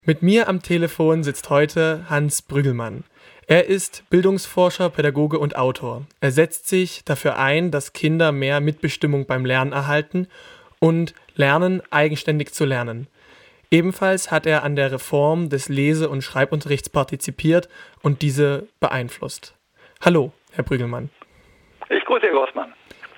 Mit mir am Telefon sitzt heute Hans Brüggelmann. Er ist Bildungsforscher, Pädagoge und Autor. Er setzt sich dafür ein, dass Kinder mehr Mitbestimmung beim Lernen erhalten und lernen, eigenständig zu lernen. Ebenfalls hat er an der Reform des Lese- und Schreibunterrichts partizipiert und diese beeinflusst. Hallo, Herr Brüggelmann. Ich grüße Herr Grossmann.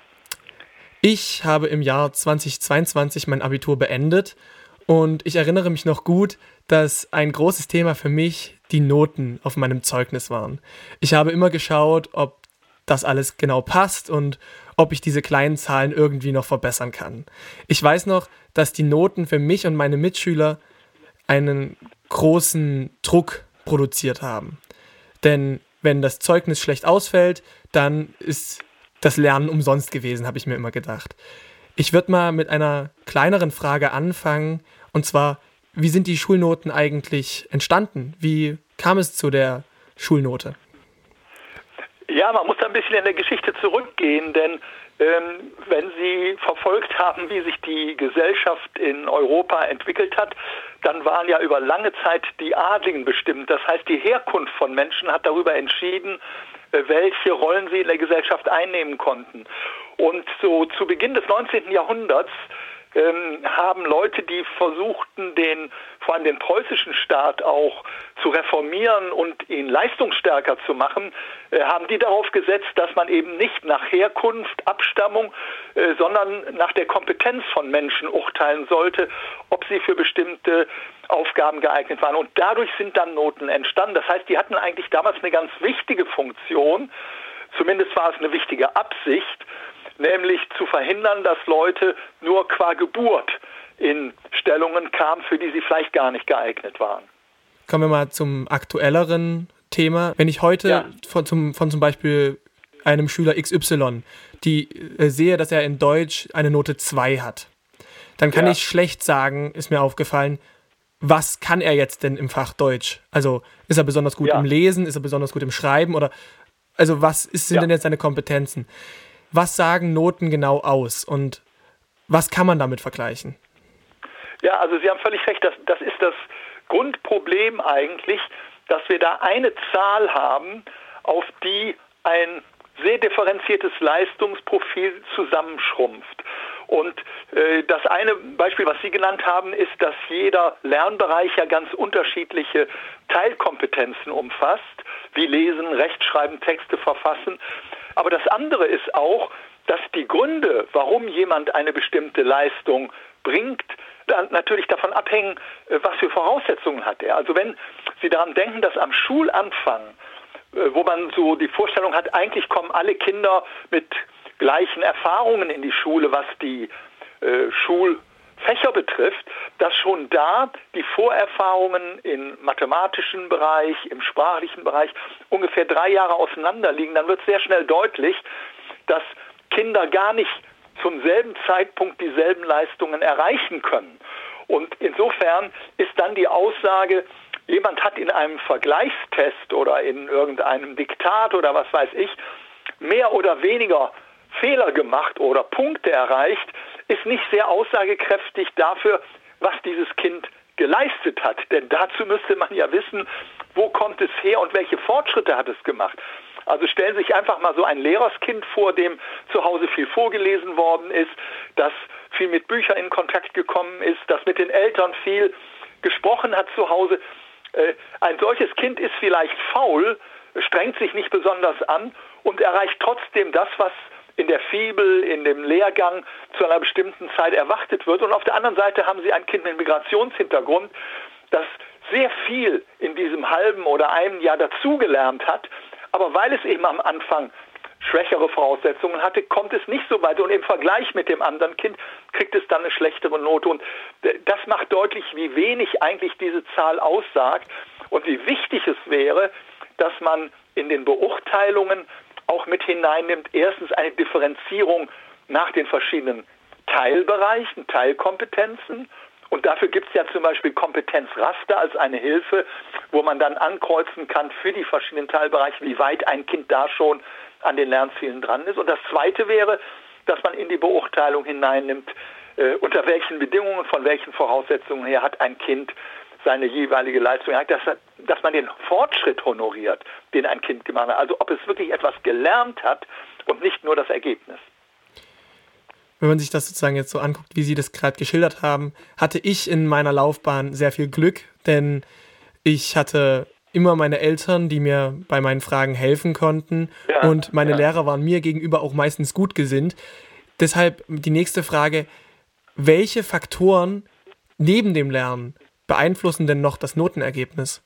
Ich habe im Jahr 2022 mein Abitur beendet und ich erinnere mich noch gut, dass ein großes Thema für mich die Noten auf meinem Zeugnis waren. Ich habe immer geschaut, ob das alles genau passt und ob ich diese kleinen Zahlen irgendwie noch verbessern kann. Ich weiß noch, dass die Noten für mich und meine Mitschüler einen großen Druck produziert haben. Denn wenn das Zeugnis schlecht ausfällt, dann ist das Lernen umsonst gewesen, habe ich mir immer gedacht. Ich würde mal mit einer kleineren Frage anfangen, und zwar, wie sind die Schulnoten eigentlich entstanden? Wie kam es zu der Schulnote? Ja, man muss da ein bisschen in der Geschichte zurückgehen, denn wenn Sie verfolgt haben, wie sich die Gesellschaft in Europa entwickelt hat, dann waren ja über lange Zeit die Adligen bestimmt. Das heißt, die Herkunft von Menschen hat darüber entschieden, welche Rollen sie in der Gesellschaft einnehmen konnten. Und so zu Beginn des 19. Jahrhunderts haben Leute, die versuchten, vor allem den preußischen Staat auch zu reformieren und ihn leistungsstärker zu machen, haben die darauf gesetzt, dass man eben nicht nach Herkunft, Abstammung, sondern nach der Kompetenz von Menschen urteilen sollte, ob sie für bestimmte Aufgaben geeignet waren. Und dadurch sind dann Noten entstanden. Das heißt, die hatten eigentlich damals eine ganz wichtige Funktion, zumindest war es eine wichtige Absicht, nämlich zu verhindern, dass Leute nur qua Geburt in Stellungen kamen, für die sie vielleicht gar nicht geeignet waren. Kommen wir mal zum aktuelleren Thema. Wenn ich heute von zum Beispiel einem Schüler XY sehe, dass er in Deutsch eine Note 2 hat, dann kann ich schlecht sagen, ist mir aufgefallen, was kann er jetzt denn im Fach Deutsch? Also ist er besonders gut im Lesen, ist er besonders gut im Schreiben oder also sind denn jetzt seine Kompetenzen? Was sagen Noten genau aus und was kann man damit vergleichen? Ja, also Sie haben völlig recht, das ist das Grundproblem eigentlich, dass wir da eine Zahl haben, auf die ein sehr differenziertes Leistungsprofil zusammenschrumpft. Und das eine Beispiel, was Sie genannt haben, ist, dass jeder Lernbereich ja ganz unterschiedliche Teilkompetenzen umfasst, wie Lesen, Rechtschreiben, Texte verfassen. Aber das andere ist auch, dass die Gründe, warum jemand eine bestimmte Leistung bringt, dann natürlich davon abhängen, was für Voraussetzungen hat er. Also wenn Sie daran denken, dass am Schulanfang, wo man so die Vorstellung hat, eigentlich kommen alle Kinder mit gleichen Erfahrungen in die Schule, was die Schulfächer betrifft, dass schon da die Vorerfahrungen im mathematischen Bereich, im sprachlichen Bereich ungefähr 3 Jahre auseinander liegen, dann wird sehr schnell deutlich, dass Kinder gar nicht zum selben Zeitpunkt dieselben Leistungen erreichen können. Und insofern ist dann die Aussage, jemand hat in einem Vergleichstest oder in irgendeinem Diktat oder was weiß ich, mehr oder weniger Fehler gemacht oder Punkte erreicht, ist nicht sehr aussagekräftig dafür, was dieses Kind geleistet hat. Denn dazu müsste man ja wissen, wo kommt es her und welche Fortschritte hat es gemacht. Also stellen Sie sich einfach mal so ein Lehrerskind vor, dem zu Hause viel vorgelesen worden ist, das viel mit Büchern in Kontakt gekommen ist, das mit den Eltern viel gesprochen hat zu Hause. Ein solches Kind ist vielleicht faul, strengt sich nicht besonders an und erreicht trotzdem das, was in der Fibel, in dem Lehrgang zu einer bestimmten Zeit erwartet wird. Und auf der anderen Seite haben Sie ein Kind mit Migrationshintergrund, das sehr viel in diesem halben oder einem Jahr dazugelernt hat, aber weil es eben am Anfang schwächere Voraussetzungen hatte, kommt es nicht so weit. Und im Vergleich mit dem anderen Kind kriegt es dann eine schlechtere Note. Und das macht deutlich, wie wenig eigentlich diese Zahl aussagt und wie wichtig es wäre, dass man in den Beurteilungen auch mit hineinnimmt, erstens eine Differenzierung nach den verschiedenen Teilbereichen, Teilkompetenzen. Und dafür gibt es ja zum Beispiel Kompetenzraster als eine Hilfe, wo man dann ankreuzen kann für die verschiedenen Teilbereiche, wie weit ein Kind da schon an den Lernzielen dran ist. Und das Zweite wäre, dass man in die Beurteilung hineinnimmt, unter welchen Bedingungen, von welchen Voraussetzungen her hat ein Kind seine jeweilige Leistung hat, dass man den Fortschritt honoriert, den ein Kind gemacht hat. Also ob es wirklich etwas gelernt hat und nicht nur das Ergebnis. Wenn man sich das sozusagen jetzt so anguckt, wie Sie das gerade geschildert haben, hatte ich in meiner Laufbahn sehr viel Glück, denn ich hatte immer meine Eltern, die mir bei meinen Fragen helfen konnten, und meine Lehrer waren mir gegenüber auch meistens gut gesinnt. Deshalb die nächste Frage: Welche Faktoren neben dem Lernen beeinflussen denn noch das Notenergebnis?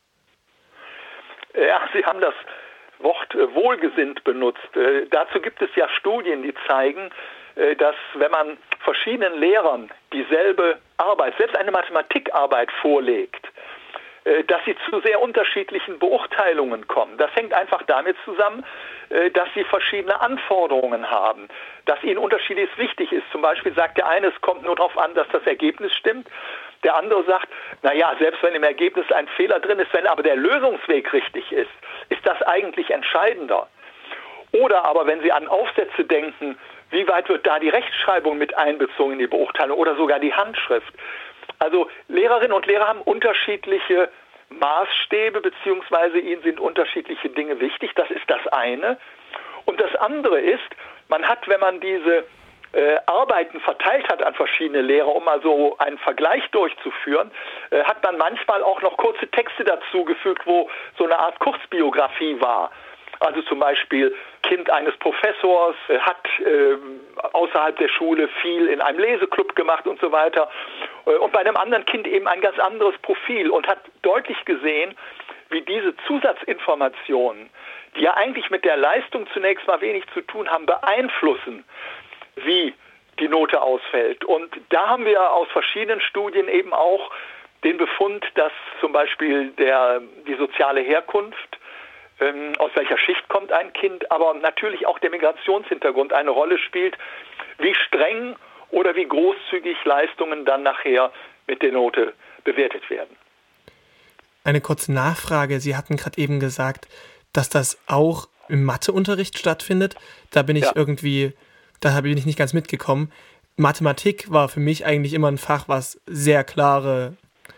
Ja, Sie haben das Wort wohlgesinnt benutzt. Dazu gibt es ja Studien, die zeigen, dass wenn man verschiedenen Lehrern dieselbe Arbeit, selbst eine Mathematikarbeit vorlegt, dass sie zu sehr unterschiedlichen Beurteilungen kommen. Das hängt einfach damit zusammen, dass sie verschiedene Anforderungen haben, dass ihnen unterschiedliches wichtig ist. Zum Beispiel sagt der eine, es kommt nur darauf an, dass das Ergebnis stimmt. Der andere sagt, naja, selbst wenn im Ergebnis ein Fehler drin ist, wenn aber der Lösungsweg richtig ist, ist das eigentlich entscheidender. Oder aber, wenn Sie an Aufsätze denken, wie weit wird da die Rechtschreibung mit einbezogen in die Beurteilung oder sogar die Handschrift? Also Lehrerinnen und Lehrer haben unterschiedliche Maßstäbe, beziehungsweise ihnen sind unterschiedliche Dinge wichtig. Das ist das eine. Und das andere ist, man hat, wenn man diese Arbeiten verteilt hat an verschiedene Lehrer, um mal so einen Vergleich durchzuführen, hat man manchmal auch noch kurze Texte dazugefügt, wo so eine Art Kurzbiografie war. Also zum Beispiel, Kind eines Professors hat außerhalb der Schule viel in einem Leseklub gemacht und so weiter. Und bei einem anderen Kind eben ein ganz anderes Profil und hat deutlich gesehen, wie diese Zusatzinformationen, die ja eigentlich mit der Leistung zunächst mal wenig zu tun haben, beeinflussen, wie die Note ausfällt. Und da haben wir aus verschiedenen Studien eben auch den Befund, dass zum Beispiel die soziale Herkunft, aus welcher Schicht kommt ein Kind, aber natürlich auch der Migrationshintergrund eine Rolle spielt, wie streng oder wie großzügig Leistungen dann nachher mit der Note bewertet werden. Eine kurze Nachfrage. Sie hatten gerade eben gesagt, dass das auch im Matheunterricht stattfindet. Da bin ich bin ich nicht ganz mitgekommen. Mathematik war für mich eigentlich immer ein Fach, was sehr klare,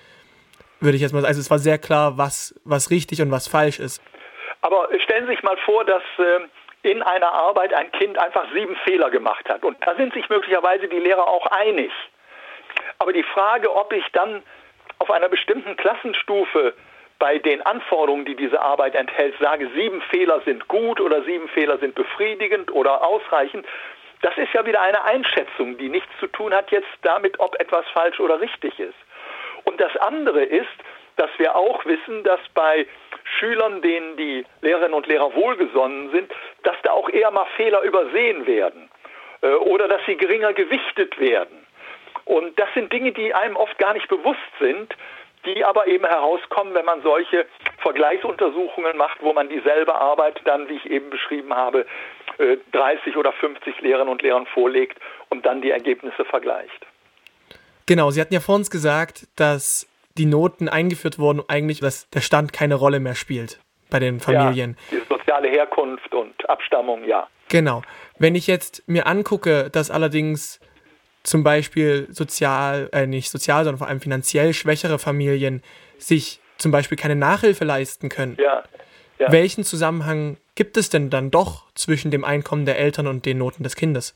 also es war sehr klar, was richtig und was falsch ist. Aber stellen Sie sich mal vor, dass in einer Arbeit ein Kind einfach 7 Fehler gemacht hat. Und da sind sich möglicherweise die Lehrer auch einig. Aber die Frage, ob ich dann auf einer bestimmten Klassenstufe bei den Anforderungen, die diese Arbeit enthält, sage, 7 Fehler sind gut oder 7 Fehler sind befriedigend oder ausreichend, das ist ja wieder eine Einschätzung, die nichts zu tun hat jetzt damit, ob etwas falsch oder richtig ist. Und das andere ist, dass wir auch wissen, dass bei Schülern, denen die Lehrerinnen und Lehrer wohlgesonnen sind, dass da auch eher mal Fehler übersehen werden oder dass sie geringer gewichtet werden. Und das sind Dinge, die einem oft gar nicht bewusst sind, die aber eben herauskommen, wenn man solche Vergleichsuntersuchungen macht, wo man dieselbe Arbeit dann, wie ich eben beschrieben habe, 30 oder 50 Lehrerinnen und Lehrern vorlegt und dann die Ergebnisse vergleicht. Genau, Sie hatten ja vor uns gesagt, dass die Noten eingeführt wurden, eigentlich, dass der Stand keine Rolle mehr spielt bei den Familien. Ja, die soziale Herkunft und Abstammung, ja. Genau. Wenn ich jetzt mir angucke, dass allerdings zum Beispiel nicht sozial, sondern vor allem finanziell schwächere Familien sich zum Beispiel keine Nachhilfe leisten können. Ja. Welchen Zusammenhang gibt es denn dann doch zwischen dem Einkommen der Eltern und den Noten des Kindes?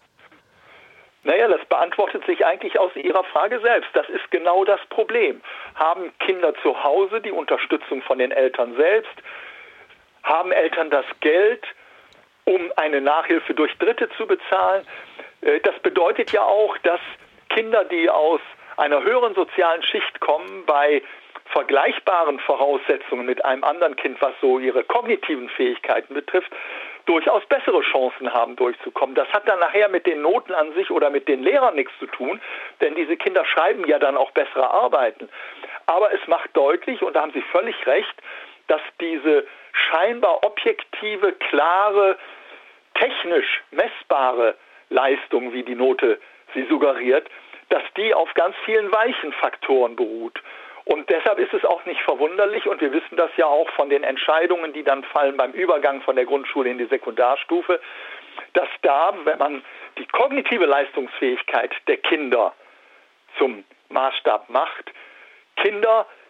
Naja, das beantwortet sich eigentlich aus Ihrer Frage selbst. Das ist genau das Problem. Haben Kinder zu Hause die Unterstützung von den Eltern selbst? Haben Eltern das Geld, um eine Nachhilfe durch Dritte zu bezahlen? Das bedeutet ja auch, dass Kinder, die aus einer höheren sozialen Schicht kommen, bei vergleichbaren Voraussetzungen mit einem anderen Kind, was so ihre kognitiven Fähigkeiten betrifft, durchaus bessere Chancen haben, durchzukommen. Das hat dann nachher mit den Noten an sich oder mit den Lehrern nichts zu tun, denn diese Kinder schreiben ja dann auch bessere Arbeiten. Aber es macht deutlich, und da haben Sie völlig recht, dass diese scheinbar objektive, klare, technisch messbare Leistung, wie die Note sie suggeriert, dass die auf ganz vielen weichen Faktoren beruht. Und deshalb ist es auch nicht verwunderlich, und wir wissen das ja auch von den Entscheidungen, die dann fallen beim Übergang von der Grundschule in die Sekundarstufe, dass da, wenn man die kognitive Leistungsfähigkeit der Kinder zum Maßstab macht, Kinder,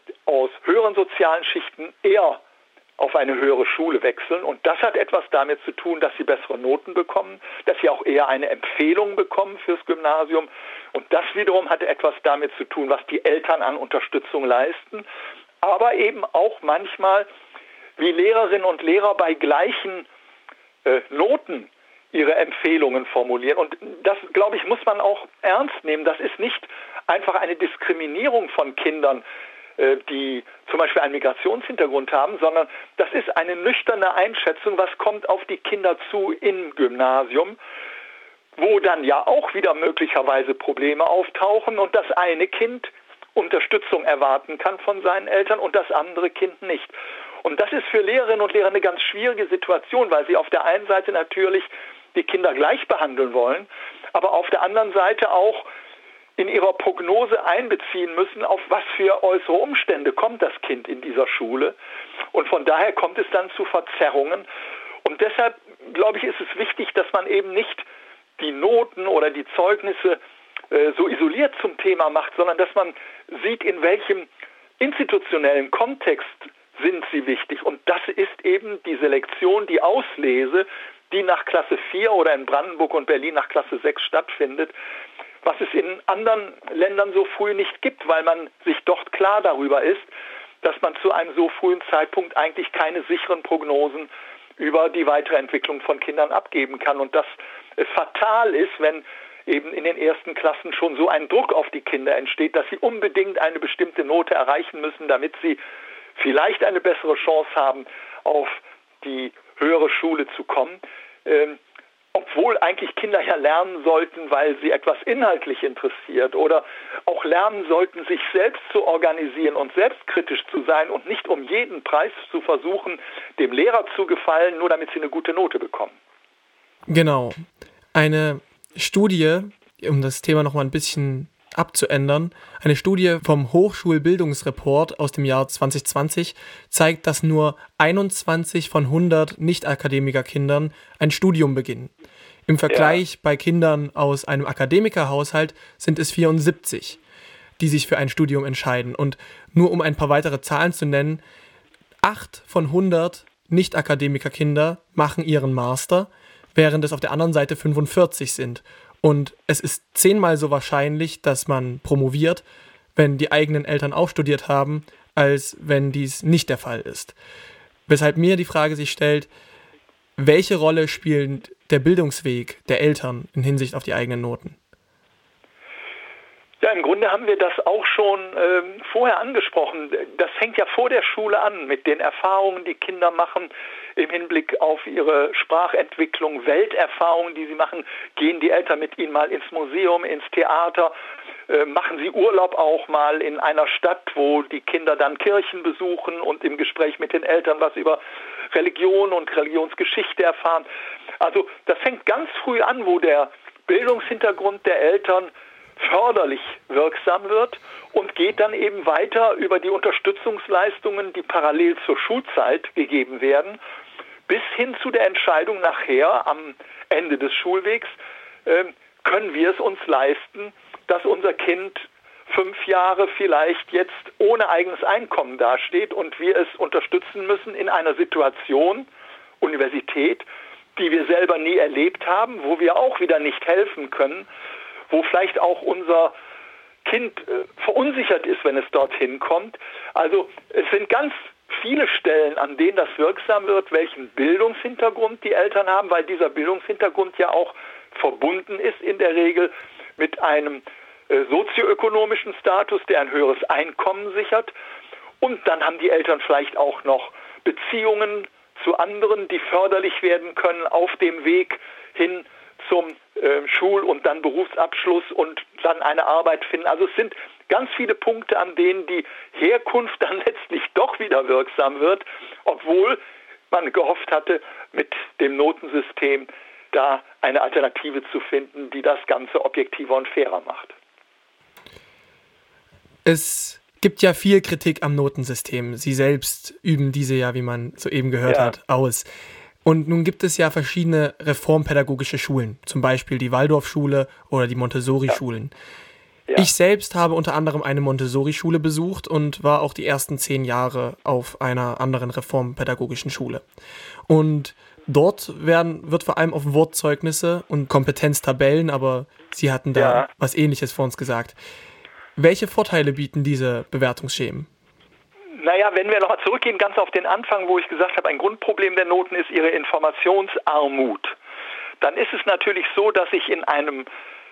aus höheren sozialen Schichten eher auf eine höhere Schule wechseln. Und das hat etwas damit zu tun, dass sie bessere Noten bekommen, dass sie auch eher eine Empfehlung bekommen fürs Gymnasium. Und das wiederum hat etwas damit zu tun, was die Eltern an Unterstützung leisten. Aber eben auch manchmal, wie Lehrerinnen und Lehrer bei gleichen Noten ihre Empfehlungen formulieren. Und das, glaube ich, muss man auch ernst nehmen. Das ist nicht einfach eine Diskriminierung von Kindern, die zum Beispiel einen Migrationshintergrund haben, sondern das ist eine nüchterne Einschätzung, was kommt auf die Kinder zu im Gymnasium, wo dann ja auch wieder möglicherweise Probleme auftauchen und das eine Kind Unterstützung erwarten kann von seinen Eltern und das andere Kind nicht. Und das ist für Lehrerinnen und Lehrer eine ganz schwierige Situation, weil sie auf der einen Seite natürlich die Kinder gleich behandeln wollen, aber auf der anderen Seite auch in ihrer Prognose einbeziehen müssen, auf was für äußere Umstände kommt das Kind in dieser Schule. Und von daher kommt es dann zu Verzerrungen. Und deshalb, glaube ich, ist es wichtig, dass man eben nicht die Noten oder die Zeugnisse so isoliert zum Thema macht, sondern dass man sieht, in welchem institutionellen Kontext sind sie wichtig. Und das ist eben die Selektion, die Auslese, die nach Klasse 4 oder in Brandenburg und Berlin nach Klasse 6 stattfindet, was es in anderen Ländern so früh nicht gibt, weil man sich dort klar darüber ist, dass man zu einem so frühen Zeitpunkt eigentlich keine sicheren Prognosen über die weitere Entwicklung von Kindern abgeben kann. Und dass es fatal ist, wenn eben in den ersten Klassen schon so ein Druck auf die Kinder entsteht, dass sie unbedingt eine bestimmte Note erreichen müssen, damit sie vielleicht eine bessere Chance haben, auf die höhere Schule zu kommen. Obwohl eigentlich Kinder ja lernen sollten, weil sie etwas inhaltlich interessiert oder auch lernen sollten, sich selbst zu organisieren und selbstkritisch zu sein und nicht um jeden Preis zu versuchen, dem Lehrer zu gefallen, nur damit sie eine gute Note bekommen. Genau. Eine Studie, um das Thema nochmal ein bisschen abzuändern, eine Studie vom Hochschulbildungsreport aus dem Jahr 2020 zeigt, dass nur 21 von 100 Nicht-Akademiker-Kindern ein Studium beginnen. Im Vergleich bei Kindern aus einem Akademikerhaushalt sind es 74, die sich für ein Studium entscheiden. Und nur um ein paar weitere Zahlen zu nennen, 8 von 100 Nicht-Akademiker-Kinder machen ihren Master, während es auf der anderen Seite 45 sind. Und es ist 10-mal so wahrscheinlich, dass man promoviert, wenn die eigenen Eltern auch studiert haben, als wenn dies nicht der Fall ist. Weshalb mir die Frage sich stellt, welche Rolle spielt der Bildungsweg der Eltern in Hinsicht auf die eigenen Noten? Ja, im Grunde haben wir das auch schon vorher angesprochen. Das fängt ja vor der Schule an mit den Erfahrungen, die Kinder machen im Hinblick auf ihre Sprachentwicklung, Welterfahrungen, die sie machen. Gehen die Eltern mit ihnen mal ins Museum, ins Theater, machen sie Urlaub auch mal in einer Stadt, wo die Kinder dann Kirchen besuchen und im Gespräch mit den Eltern was über Religion und Religionsgeschichte erfahren. Also das fängt ganz früh an, wo der Bildungshintergrund der Eltern förderlich wirksam wird und geht dann eben weiter über die Unterstützungsleistungen, die parallel zur Schulzeit gegeben werden, bis hin zu der Entscheidung nachher am Ende des Schulwegs, können wir es uns leisten, dass unser Kind 5 Jahre vielleicht jetzt ohne eigenes Einkommen dasteht und wir es unterstützen müssen in einer Situation, Universität, die wir selber nie erlebt haben, wo wir auch wieder nicht helfen können, wo vielleicht auch unser Kind verunsichert ist, wenn es dorthin kommt. Also es sind ganz viele Stellen, an denen das wirksam wird, welchen Bildungshintergrund die Eltern haben, weil dieser Bildungshintergrund ja auch verbunden ist in der Regel mit einem sozioökonomischen Status, der ein höheres Einkommen sichert. Und dann haben die Eltern vielleicht auch noch Beziehungen zu anderen, die förderlich werden können auf dem Weg hin zum Schul- und dann Berufsabschluss und dann eine Arbeit finden. Also es sind ganz viele Punkte, an denen die Herkunft dann letztlich doch wieder wirksam wird, obwohl man gehofft hatte, mit dem Notensystem da eine Alternative zu finden, die das Ganze objektiver und fairer macht. Es gibt ja viel Kritik am Notensystem. Sie selbst üben diese ja, wie man soeben gehört hat, aus. Und nun gibt es ja verschiedene reformpädagogische Schulen, zum Beispiel die Waldorfschule oder die Montessori-Schulen. Ja. Ich selbst habe unter anderem eine Montessori-Schule besucht und war auch die ersten 10 Jahre auf einer anderen reformpädagogischen Schule. Und dort wird vor allem auf Wortzeugnisse und Kompetenztabellen, aber Sie hatten da was Ähnliches vor uns gesagt. Welche Vorteile bieten diese Bewertungsschemen? Naja, wenn wir nochmal zurückgehen, ganz auf den Anfang, wo ich gesagt habe, ein Grundproblem der Noten ist ihre Informationsarmut. Dann ist es natürlich so, dass ich in einem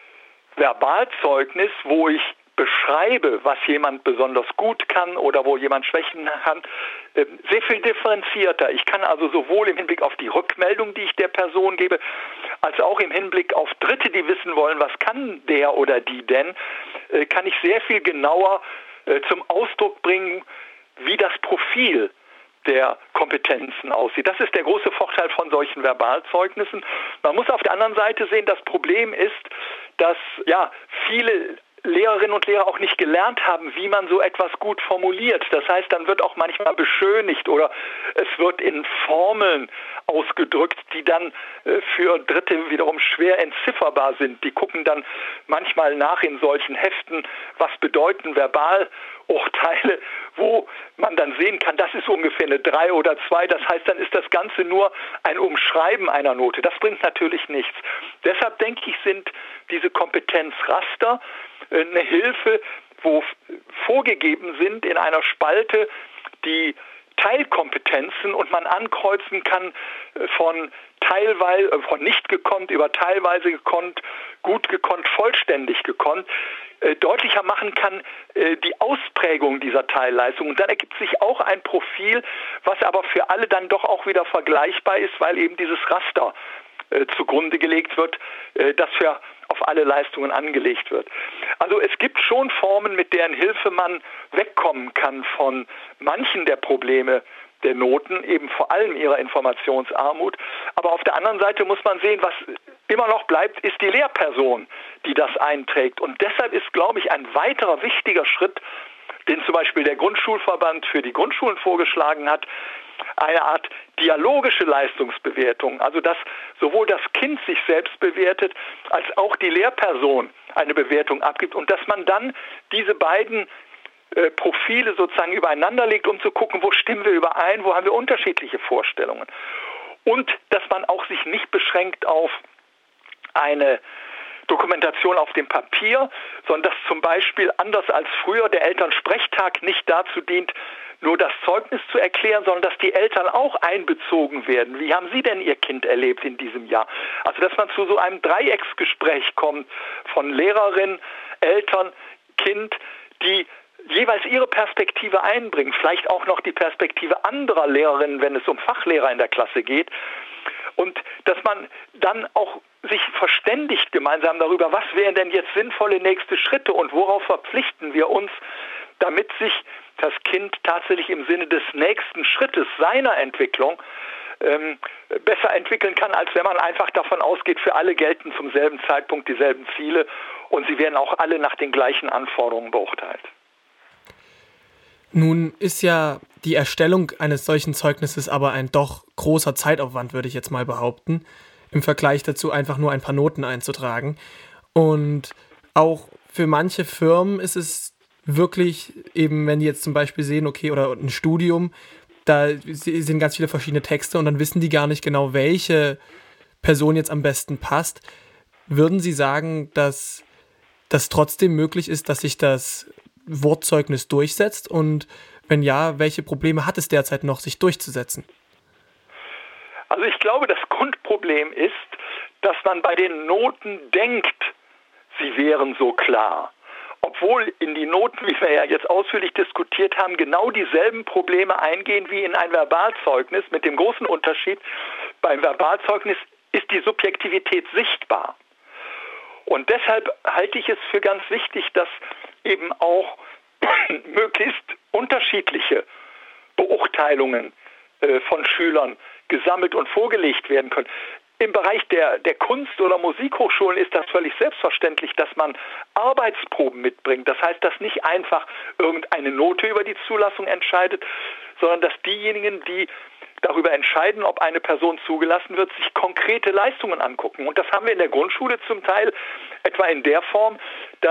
Verbalzeugnis, wo ich beschreibe, was jemand besonders gut kann oder wo jemand Schwächen kann, sehr viel differenzierter. Ich kann also sowohl im Hinblick auf die Rückmeldung, die ich der Person gebe, als auch im Hinblick auf Dritte, die wissen wollen, was kann der oder die denn, kann ich sehr viel genauer zum Ausdruck bringen, wie das Profil der Kompetenzen aussieht. Das ist der große Vorteil von solchen Verbalzeugnissen. Man muss auf der anderen Seite sehen, das Problem ist, dass viele Lehrerinnen und Lehrer auch nicht gelernt haben, wie man so etwas gut formuliert. Das heißt, dann wird auch manchmal beschönigt oder es wird in Formeln ausgedrückt, die dann für Dritte wiederum schwer entzifferbar sind. Die gucken dann manchmal nach in solchen Heften, was bedeuten Verbalurteile, wo man dann sehen kann, das ist ungefähr eine 3 oder 2. Das heißt, dann ist das Ganze nur ein Umschreiben einer Note. Das bringt natürlich nichts. Deshalb denke ich, sind diese Kompetenzraster eine Hilfe, wo vorgegeben sind in einer Spalte die Teilkompetenzen und man ankreuzen kann von nicht gekonnt über teilweise gekonnt, gut gekonnt, vollständig gekonnt, deutlicher machen kann die Ausprägung dieser Teilleistung. Und dann ergibt sich auch ein Profil, was aber für alle dann doch auch wieder vergleichbar ist, weil eben dieses Raster zugrunde gelegt wird, das für auf alle Leistungen angelegt wird. Also es gibt schon Formen, mit deren Hilfe man wegkommen kann von manchen der Probleme der Noten, eben vor allem ihrer Informationsarmut. Aber auf der anderen Seite muss man sehen, was immer noch bleibt, ist die Lehrperson, die das einträgt. Und deshalb ist, glaube ich, ein weiterer wichtiger Schritt, den zum Beispiel der Grundschulverband für die Grundschulen vorgeschlagen hat, eine Art dialogische Leistungsbewertung, also dass sowohl das Kind sich selbst bewertet, als auch die Lehrperson eine Bewertung abgibt und dass man dann diese beiden Profile sozusagen übereinander legt, um zu gucken, wo stimmen wir überein, wo haben wir unterschiedliche Vorstellungen. Und dass man auch sich nicht beschränkt auf eine Dokumentation auf dem Papier, sondern dass zum Beispiel anders als früher der Elternsprechtag nicht dazu dient, nur das Zeugnis zu erklären, sondern dass die Eltern auch einbezogen werden. Wie haben Sie denn Ihr Kind erlebt in diesem Jahr? Also dass man zu so einem Dreiecksgespräch kommt von Lehrerin, Eltern, Kind, die jeweils ihre Perspektive einbringen, vielleicht auch noch die Perspektive anderer Lehrerinnen, wenn es um Fachlehrer in der Klasse geht. Und dass man dann auch sich verständigt gemeinsam darüber, was wären denn jetzt sinnvolle nächste Schritte und worauf verpflichten wir uns, damit sich das Kind tatsächlich im Sinne des nächsten Schrittes seiner Entwicklung besser entwickeln kann, als wenn man einfach davon ausgeht, für alle gelten zum selben Zeitpunkt dieselben Ziele und sie werden auch alle nach den gleichen Anforderungen beurteilt. Nun ist ja die Erstellung eines solchen Zeugnisses aber ein doch großer Zeitaufwand, würde ich jetzt mal behaupten, im Vergleich dazu einfach nur ein paar Noten einzutragen. Und auch für manche Firmen ist es wirklich eben, wenn die jetzt zum Beispiel sehen, okay, oder ein Studium, da sind ganz viele verschiedene Texte und dann wissen die gar nicht genau, welche Person jetzt am besten passt. Würden Sie sagen, dass das trotzdem möglich ist, dass sich das Wortzeugnis durchsetzt? Und wenn ja, welche Probleme hat es derzeit noch, sich durchzusetzen? Also ich glaube, das Grundproblem ist, dass man bei den Noten denkt, sie wären so klar. Obwohl in die Noten, wie wir ja jetzt ausführlich diskutiert haben, genau dieselben Probleme eingehen wie in ein Verbalzeugnis, mit dem großen Unterschied, beim Verbalzeugnis ist die Subjektivität sichtbar. Und deshalb halte ich es für ganz wichtig, dass eben auch möglichst unterschiedliche Beurteilungen von Schülern gesammelt und vorgelegt werden können. Im Bereich der Kunst- oder Musikhochschulen ist das völlig selbstverständlich, dass man Arbeitsproben mitbringt. Das heißt, dass nicht einfach irgendeine Note über die Zulassung entscheidet, sondern dass diejenigen, die darüber entscheiden, ob eine Person zugelassen wird, sich konkrete Leistungen angucken. Und das haben wir in der Grundschule zum Teil etwa in der Form, dass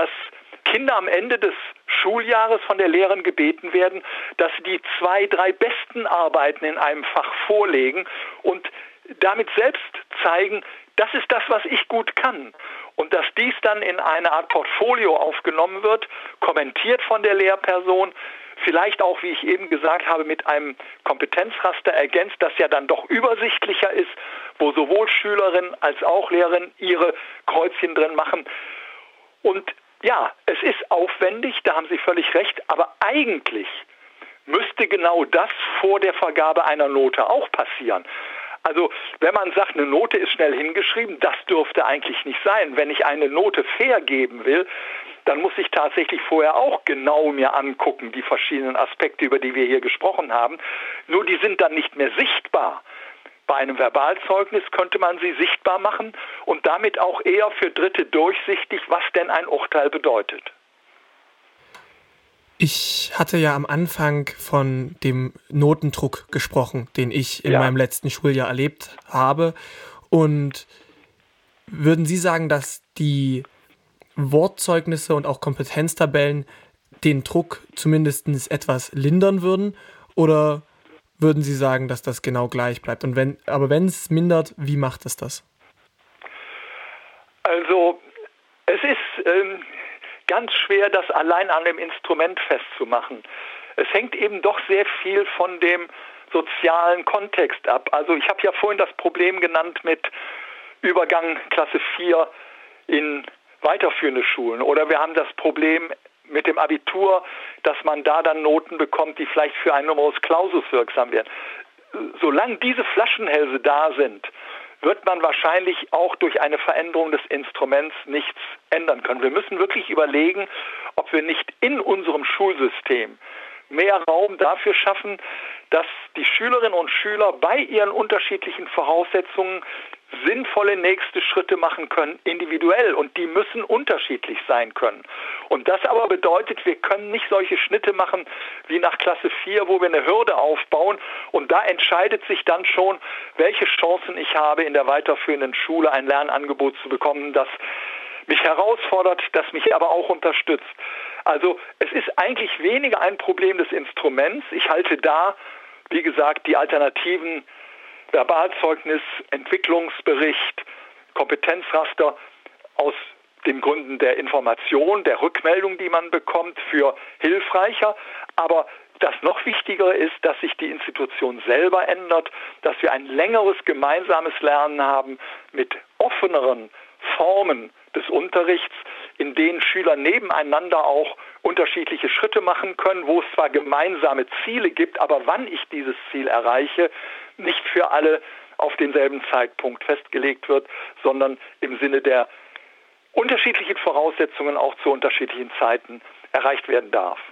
Kinder am Ende des Schuljahres von der Lehrerin gebeten werden, dass sie die 2, 3 besten Arbeiten in einem Fach vorlegen und damit selbst zeigen, das ist das, was ich gut kann. Und dass dies dann in eine Art Portfolio aufgenommen wird, kommentiert von der Lehrperson, vielleicht auch, wie ich eben gesagt habe, mit einem Kompetenzraster ergänzt, das ja dann doch übersichtlicher ist, wo sowohl Schülerinnen als auch Lehrerinnen ihre Kreuzchen drin machen. Und ja, es ist aufwendig, da haben Sie völlig recht, aber eigentlich müsste genau das vor der Vergabe einer Note auch passieren. Also wenn man sagt, eine Note ist schnell hingeschrieben, das dürfte eigentlich nicht sein. Wenn ich eine Note fair geben will, dann muss ich tatsächlich vorher auch genau mir angucken, die verschiedenen Aspekte, über die wir hier gesprochen haben. Nur die sind dann nicht mehr sichtbar. Bei einem Verbalzeugnis könnte man sie sichtbar machen und damit auch eher für Dritte durchsichtig, was denn ein Urteil bedeutet. Ich hatte ja am Anfang von dem Notendruck gesprochen, den ich in meinem letzten Schuljahr erlebt habe. Und würden Sie sagen, dass die Wortzeugnisse und auch Kompetenztabellen den Druck zumindest etwas lindern würden? Oder würden Sie sagen, dass das genau gleich bleibt? Und wenn es mindert, wie macht es das? Also es ist ganz schwer, das allein an dem Instrument festzumachen. Es hängt eben doch sehr viel von dem sozialen Kontext ab. Also ich habe ja vorhin das Problem genannt mit Übergang Klasse 4 in weiterführende Schulen. Oder wir haben das Problem mit dem Abitur, dass man da dann Noten bekommt, die vielleicht für einen Numerus Clausus wirksam werden. Solange diese Flaschenhälse da sind, wird man wahrscheinlich auch durch eine Veränderung des Instruments nichts ändern können. Wir müssen wirklich überlegen, ob wir nicht in unserem Schulsystem mehr Raum dafür schaffen, dass die Schülerinnen und Schüler bei ihren unterschiedlichen Voraussetzungen sinnvolle nächste Schritte machen können, individuell. Und die müssen unterschiedlich sein können. Und das aber bedeutet, wir können nicht solche Schnitte machen wie nach Klasse 4, wo wir eine Hürde aufbauen. Und da entscheidet sich dann schon, welche Chancen ich habe, in der weiterführenden Schule ein Lernangebot zu bekommen, das mich herausfordert, das mich aber auch unterstützt. Also es ist eigentlich weniger ein Problem des Instruments. Ich halte da, wie gesagt, die Alternativen Verbalzeugnis, Entwicklungsbericht, Kompetenzraster aus den Gründen der Information, der Rückmeldung, die man bekommt, für hilfreicher. Aber das noch Wichtigere ist, dass sich die Institution selber ändert, dass wir ein längeres gemeinsames Lernen haben mit offeneren Formen des Unterrichts, in denen Schüler nebeneinander auch unterschiedliche Schritte machen können, wo es zwar gemeinsame Ziele gibt, aber wann ich dieses Ziel erreiche, nicht für alle auf denselben Zeitpunkt festgelegt wird, sondern im Sinne der unterschiedlichen Voraussetzungen auch zu unterschiedlichen Zeiten erreicht werden darf.